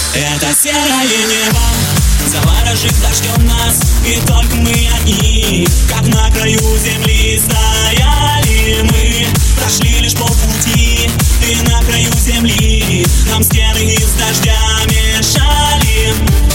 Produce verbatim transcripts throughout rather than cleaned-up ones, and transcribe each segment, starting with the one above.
Это серое небо заворожит дождем нас, и только мы одни, как на краю земли стояли мы. Прошли лишь полпути, и на краю земли нам стены из дождя мешали.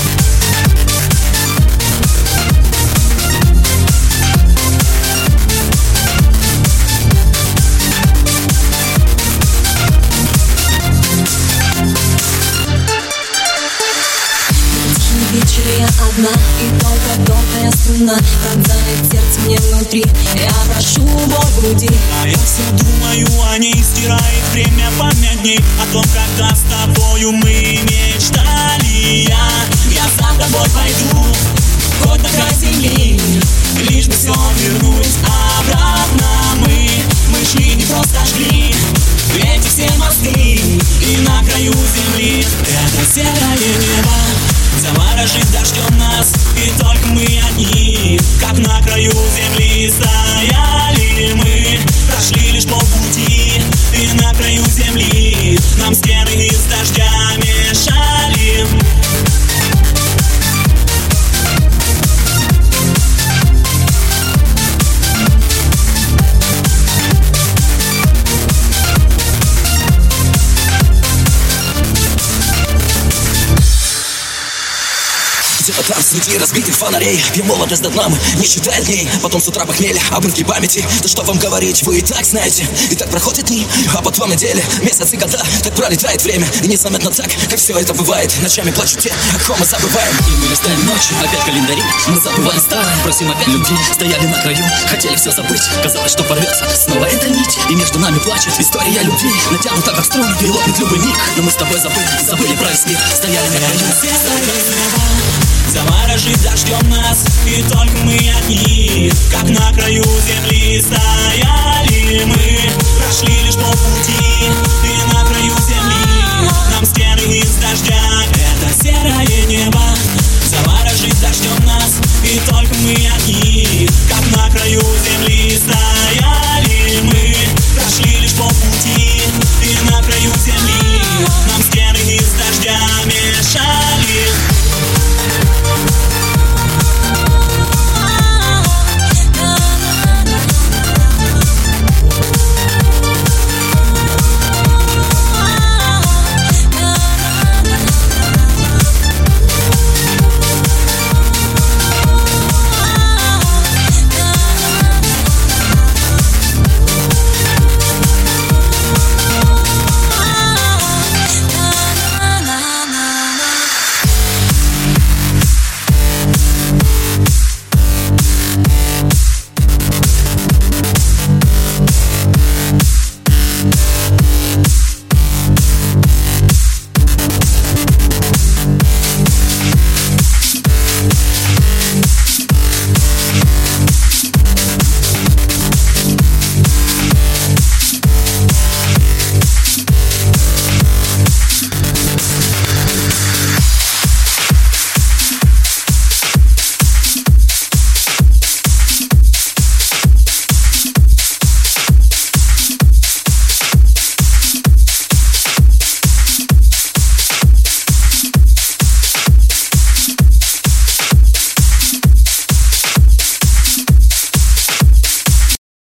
Вечер я одна, и только тонкая струна пронзает сердце мне внутри. Я прошу боль в груди, а я все думаю о ней, стирает время память дней о том, когда с тобою мы мечтали. Я, я за тобой пойду, хоть на край земли, лишь бы все вернуть обратно. Мы, мы шли, не просто шли эти все мосты, и на краю земли это серое небо заворожит дождем нас, и только мы одни, как на краю земли стояли мы. Прошли лишь полпути, и на краю земли нам стены из дождя мешали. Где-то там среди разбитых фонарей пьем молодость до дна, мы не считая дней. Потом с утра похмелья, обрывки памяти. Да что вам говорить, вы и так знаете. И так проходят дни, а потом недели, месяцы, года. Так пролетает время, и незаметно так, как все это бывает. Ночами плачут те, о ком мы забываем. И мы листаем ночи, опять календари. Мы забываем старое, просим опять любви. Стояли на краю, хотели все забыть. Казалось, что порвется снова эта нить, и между нами плачет история любви. Натянута как струны, и лопнет любой миг. Но мы с тобой забыли, забыли про весь мир. Стояли на краю, заворожит дождем нас, и только мы одни, как на краю земли стояли мы. Прошли лишь полпути, и на краю земли нам стены из дождя